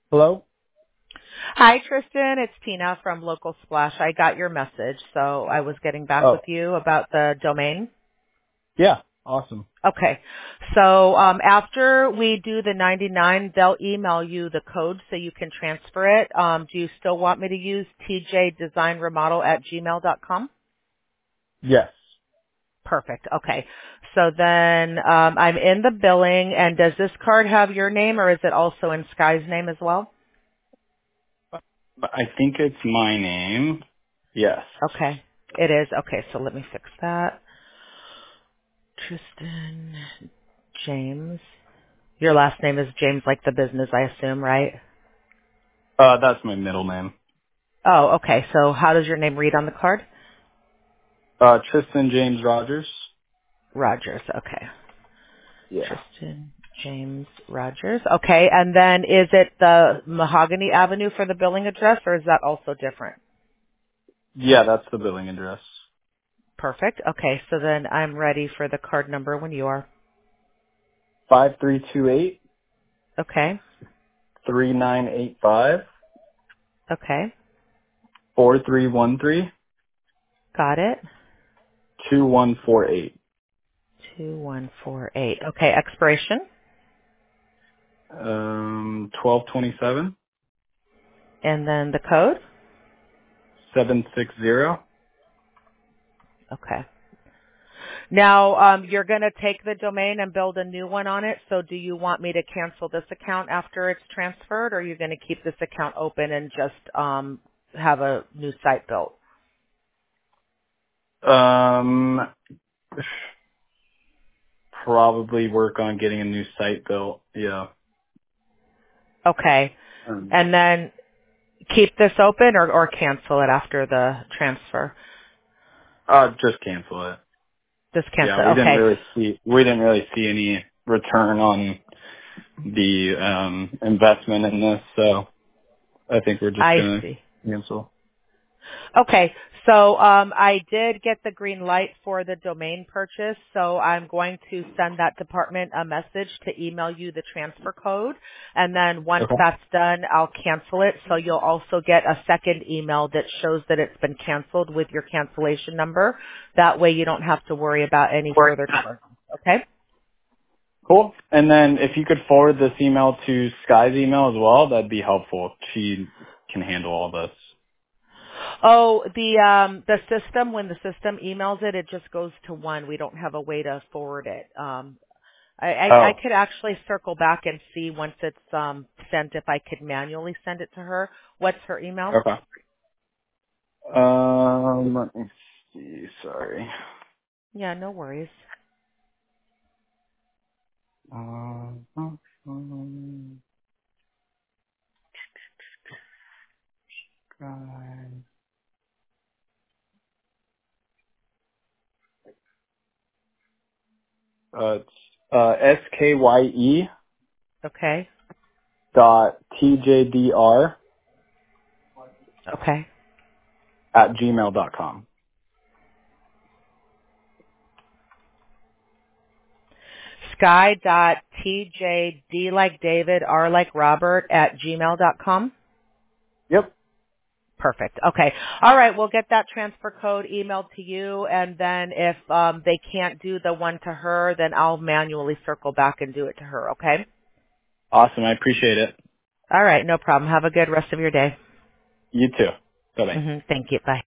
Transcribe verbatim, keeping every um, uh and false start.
Hello? Hi, Tristan. It's Tina from Local Splash. I got your message, so I was getting back with Oh, you about the domain. yeah. Awesome. Okay. So um, after we do the ninety-nine, they'll email you the code so you can transfer it. Um, do you still want me to use t j design remodel at gmail dot com? Yes. Perfect. Okay. So then um, I'm in the billing, and does this card have your name, or is it also in Sky's name as well? But I think it's my name. Yes. Okay. It is. Okay, so let me fix that. Tristan James. Your last name is James, like the business, I assume, right? Uh, that's my middle name. Oh, okay. So how does your name read on the card? Uh, Tristan James Rogers. Rogers. Okay. Yeah. Tristan James Rogers. Okay. And then is it the Mahogany Avenue for the billing address, or is that also different? Yeah, that's the billing address. Perfect. Okay. So then I'm ready for the card number when you are. Five three two eight Okay. three nine eight five Okay. four three one three Got it. two one four eight. two one four eight. Okay. Expiration. Um, twelve twenty seven And then the code. seven six zero. Okay. Now, um, you're going to take the domain and build a new one on it. So do you want me to cancel this account after it's transferred, or are you going to keep this account open and just um, have a new site built? Um, probably work on getting a new site built. Yeah. Okay. Um, And then keep this open or, or cancel it after the transfer? uh, just cancel it. Just cancel Yeah, it. we didn't Okay. really see we didn't really see any return on the um investment in this, so I think we're just I gonna see. cancel. Okay, so um, I did get the green light for the domain purchase, so I'm going to send that department a message to email you the transfer code, and then once Okay. that's done, I'll cancel it. So you'll also get a second email that shows that it's been canceled with your cancellation number. That way, you don't have to worry about any Right. further charges. Okay? Cool. And then if you could forward this email to Sky's email as well, that'd be helpful. She can handle all this. Oh, the um the system, when the system emails it, it just goes to one. We don't have a way to forward it. Um I, I, I Oh. could actually circle back and see once it's um, sent if I could manually send it to her. What's her email? Okay. Um let me see, sorry. Yeah, no worries. Um, um, uh, it's uh, S K Y E Okay. dot T J D R Okay. at gmail dot com. Sky dot T J D like David, R like Robert at gmail dot com. Yep. Perfect. Okay. All right. We'll get that transfer code emailed to you, and then if um, they can't do the one to her, then I'll manually circle back and do it to her. Okay. Awesome. I appreciate it. All right. No problem. Have a good rest of your day. You too. Bye bye. hmm Thank you. Bye.